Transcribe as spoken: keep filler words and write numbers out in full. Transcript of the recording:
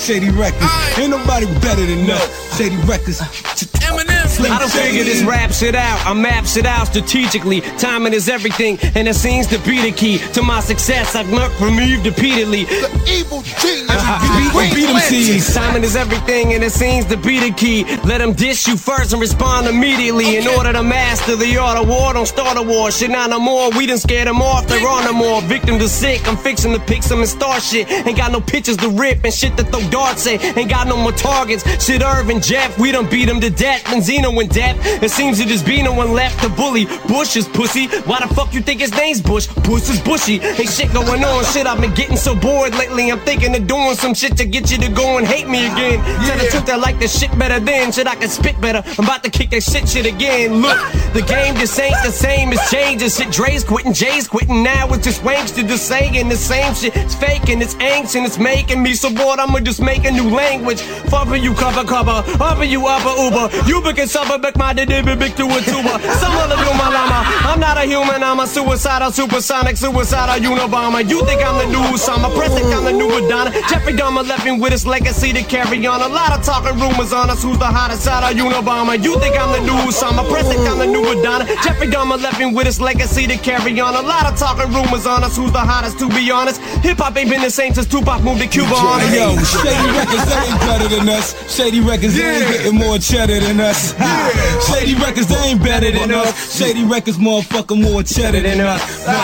Shady Records. Ain't nobody better than us. Shady Records. I don't figure this rap shit out, I map shit out strategically. Timing is everything, and it seems to be the key to my success. I've removed repeatedly. The evil genius. Beat, beat them seeds. Timing is everything, and it seems to be the key. Let them dish you first and respond immediately. Okay. In order to master the art of war, don't start a war. Shit, not no more. We done scared them off. They're on no more. Victim to sick. I'm fixing to pick some and start shit. Ain't got no pictures to rip and shit to throw darts at. Ain't got no more targets. Shit, Irvin, Jeff, we done beat them to death. Benzino and Depp. It seems to just be no one left to bully. Bush is pussy. Why the fuck you think his name's Bush? Bush is bushy. Ain't shit going on. Shit, I've been getting so bored lately. I'm thinking of doing some shit to get you to go and hate me again. Yeah. Tell the truth, I like this shit better than shit. I can spit better. I'm about to kick that shit shit again. Look, the game just ain't the same. It's changing. Shit, Dre's quitting, Jay's quitting. Now it's just wanks to just saying the same shit. It's fake and it's ancient. It's making me so bored. I'ma just make a new language. Fuck for you, cover, cover. Up for you, upper Uber. You can suffer back my did big to a tuba. Some other do my llama. I'm not a human. I'm a suicidal, supersonic, suicidal Unabomber. You think I'm the new Osama? Pressing I'm the new Madonna. Jeffrey Dahmer left me with his legacy to carry on. A lot of talking rumors on us. Who's the hottest out of Unabomber? You think I'm the new Osama? Pressing I'm the new Madonna. Jeffrey Dahmer left me with his legacy to carry on. A lot of talking rumors on us. Who's the hottest? To be honest, hip hop ain't been the same since Tupac moved to Cuba. On it. Yo, Shady Records, they ain't better than us. Shady Records, they ain't getting more cheddar than us. Yeah. Shady Records, they ain't better than us. Shady Records, motherfucker, more cheddar than us.